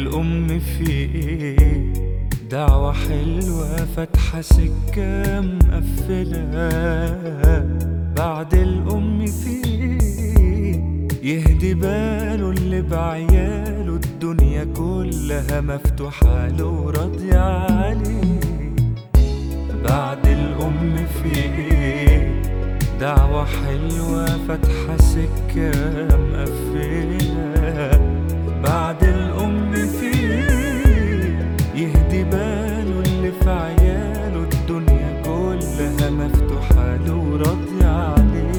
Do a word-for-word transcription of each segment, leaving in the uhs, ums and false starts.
الأم في إيه؟ دعوة حلوة فاتحة سكة مقفلة. بعد الأم في إيه؟ يهدي باله اللي بعياله الدنيا كلها مفتوحة له وراضية عليه. بعد الأم في إيه؟ دعوة حلوة فاتحة سكة مقفلة. بعد الأم في إيه؟ يهدي باله اللي في عياله الدنيا كلها مفتوحة له وراضية عليه.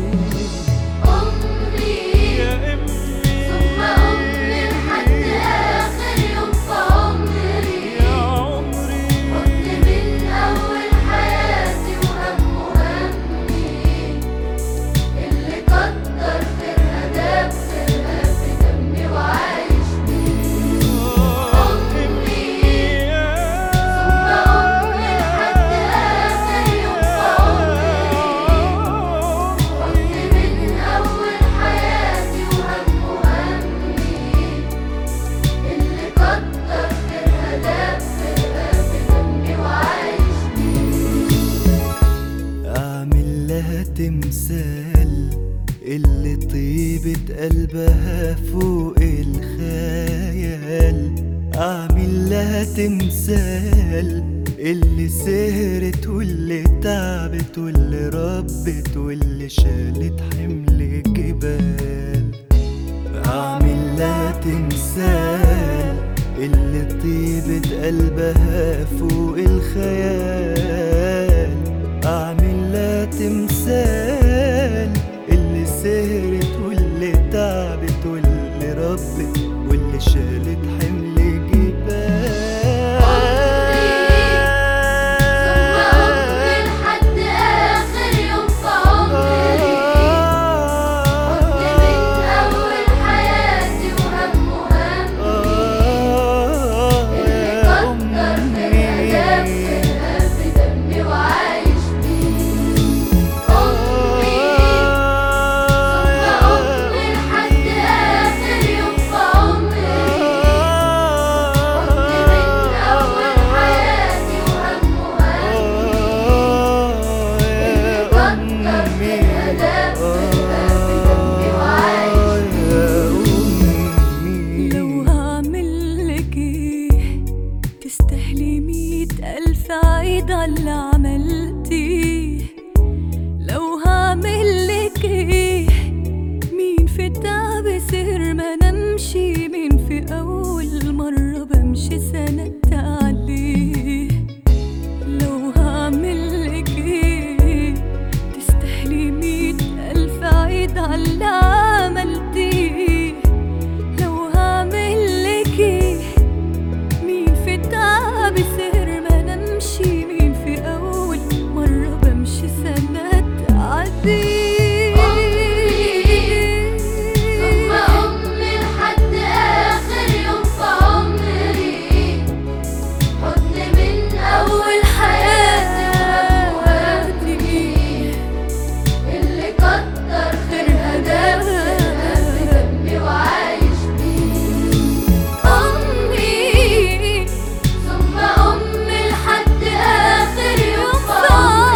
أمي يا أمي ثم أمي لحد آخر يوم في عمري. يا عمري حضن من أول حياتي وهم همي، اللي كتر خيرها داب خيرها في دمي وعايش بيه. أمي ثم أمي لحد آخر يوم في عمري. حضن من أول حياتي وهم همي، اللي كتر خيرها داب خيرها في دمي وعايش بيه. أعمل لها تمثال اللي طيبة قلبها فوق الخيال. أعمل لها تمثال اللي سهرت واللي تعبت واللي ربت واللي شالت حمل جبال. أعمل لها تمثال اللي طيبة قلبها فوق الخيال. أعمل لها تمثال اللي سهرت واللي تعبت واللي ربت واللي شالت حمل جبال. ثم أمي لحد آخر يوم في عمري. حضن من أول حياتي وهم همي، اللي كتر خيرها داب خيرها في دمي وعايش بيه. أمي ثم أمي لحد آخر يوم في عمري. حضن من أول حياتي وهم همي، اللي كتر خيرها داب خيرها في دمي وعايش بيه. لو هعملك ايه تستاهلي مية ألف عيد عاللي عملتيه. لو هعملك ايه مين في التعب سهر ما نمشي، مين في أول مرة بمشي سندت عليه. لو هعملك ايه تستاهلي مية ألف عيد عاللي عملتيه. لو هعملك ايه مين في التعب سهر ما نمشي، مين في أول مرة بمشي سندت عليه. ثم أمي لحد آخر يوم في عمري. حضن من أول حياتي وهم همي، اللي كتر خيرها داب خيرها في دمي وعايش بيه. أمي ثم أمي لحد آخر يوم في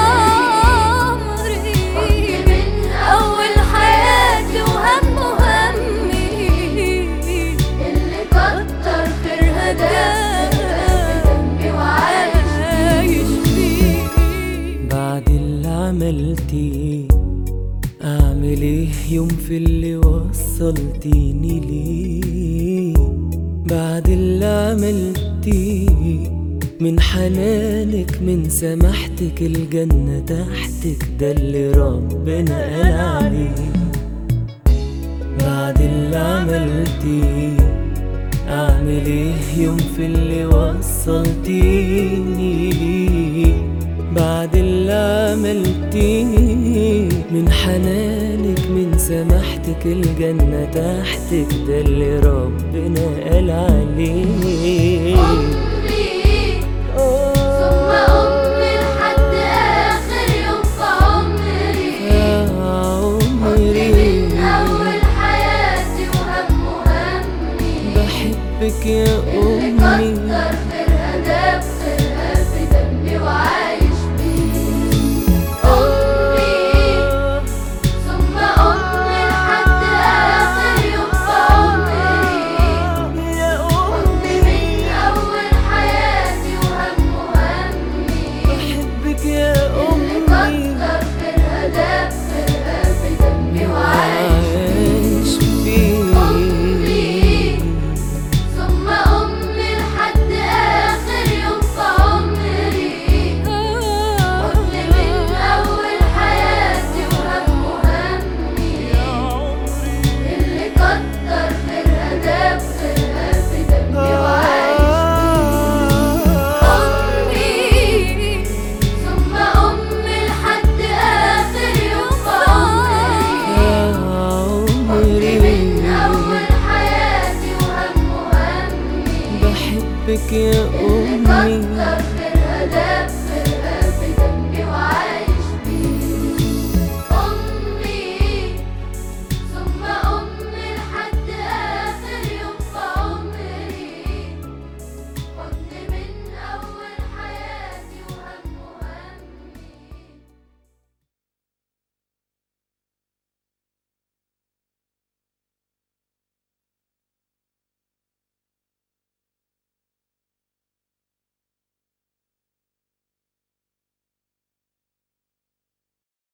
عمري. حضن من أول حياتي وهم همي، اللي كتر خيرها داب خيرها في دمي وعايش بيه. بعد اللي عملتيه أعمل إيه يوم في اللي وصلتيني ليه. بعد اللي عملتيه من حنانك من سماحتك الجنة تحتك ده اللي ربنا قال عليه. بعد اللي عملتيه أعمل إيه يوم في اللي وصلتيني ليه. بعد اللي عملتيه من حنانك من سماحتك الجنة تحتك ده اللي ربنا قال عليه. أمي ثم أمي لحد آخر يوم في عمري. عمري من أول حياتي وهم همي، بحبك يا أمي. أمي كتر خيرها داب خيرها في دمي وعايش بيه. أمي ثم أمي لحد آخر يوم في عمري. يا أمي من أول حياتي وهم وهمي. بحبك يا اللي أمي كتر خيرها داب خيرها في دمي وعايش عايش بيه. أمي ثم أمي لحد آخر يوم في عمري. أمي من أول حياتي وهم وهمي. اللي كتر خيرها داب خيرها في دمي وعايش أمي ثم أمي لحد آخر يوم في عمري. أمي من أول حياتي وهم وهمي. بحبك يا اللي أمي كتر خيرها داب